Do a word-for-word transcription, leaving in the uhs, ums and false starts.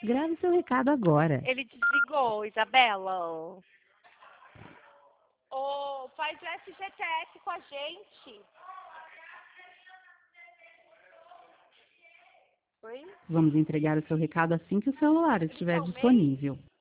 Grave seu recado agora. Ele desligou, Isabela. Ô, faz o F G T S com a gente. Oi? Vamos entregar o seu recado assim que o celular estiver disponível.